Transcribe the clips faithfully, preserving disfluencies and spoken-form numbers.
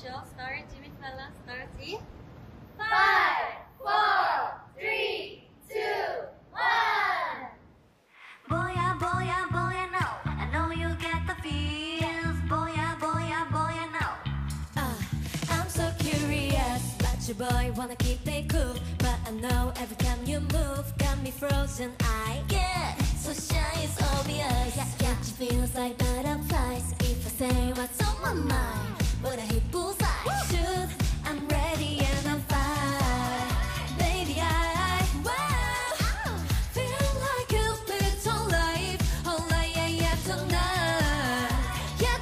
show starring Jimmy Fallon starts in Five, four, three, two, one. Boya, boya, boya, no. I know you get the feels. Boya, boya, boya, no. Uh, I'm so curious about your boy, wanna keep it cool, but I know every time you move, got me frozen. I get so shy, it's obvious. Yeah, yeah. It feels like butterflies. If I say what's on my mind, but I hit bullseye. Shoot, I'm ready and I'm fine. Baby, I, wow, feel like Cupid's whole life, whole life, yeah, yeah, tonight, yeah,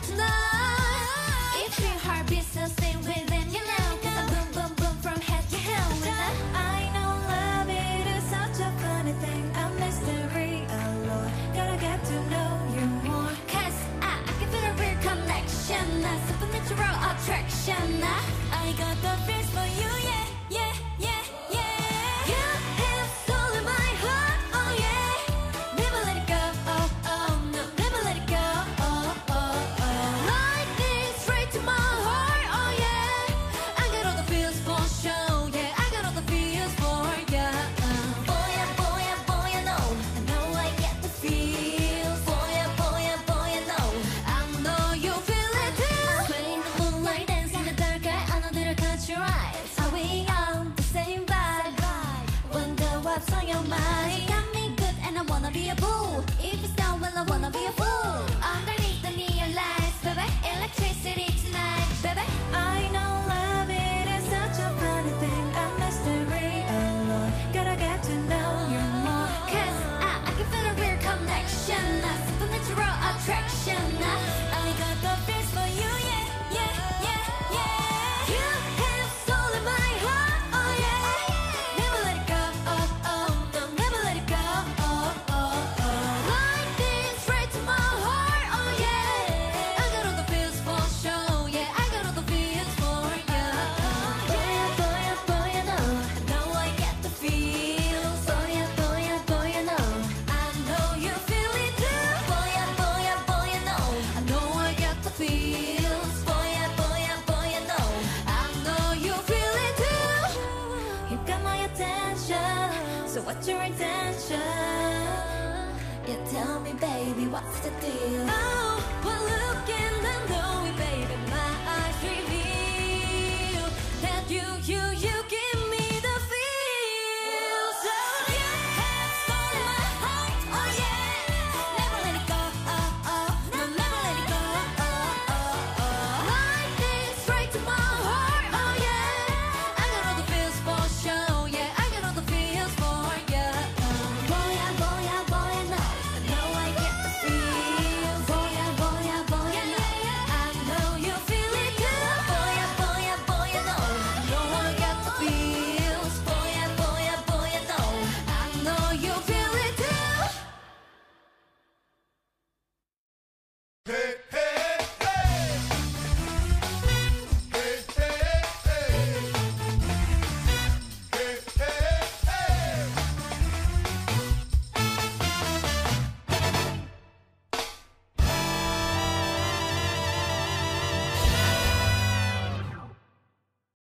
tonight. If your heart beats so stay within, you know, 'cause I'm boom, boom, boom from head to heel with that. I know love, it is such a funny thing, a mystery, oh Lord, gotta get to know you more. 'Cause I, I can feel a real connection, a supernatural attraction. I, I got the feels for you, yeah, yeah, yeah, yeah. You have stolen my heart, oh yeah. Never let it go, oh, oh, no, never let it go, oh, oh, oh. Lightning straight to my heart, oh yeah. I got all the feels for sure, yeah. I got all the feels for ya. Uh. Boy, boy, boy, I know, I know I get the feels. Boy, boy, boy, I know, I know you feel it too. Sway in the moonlight, dance in the dark, I know that I catch your eyes. Are we on the same vibe? Wonder what's on your mind. Got me good and I wanna be a fool. If it's down, well I wanna be a fool. Underneath the neon lights, baby, electricity tonight, baby. I know love, it is such a funny thing, a mystery, oh Lord, gotta get to know you more. 'Cause I, I can feel a real connection, a supernatural attraction. I, I got the feels for you, yeah, yeah, yeah, yeah. You have stolen my heart, oh yeah. Never let it go, oh, oh, no, never let it go, oh, oh, oh. Lightning straight to my heart, oh yeah. I got all the feels for sure, yeah. I got all the feels for ya. Yeah, boy, boy, I know, I know I get the feels. Boy, boy, boy, I know, I know you feel it too. Boy, boy, boy, I know, I know I get the feels. Boy, boy, boy, I know, I know you feel it too. You got my attention, so what's your intention? Yeah, tell me, baby, what's the deal? Oh, we're looking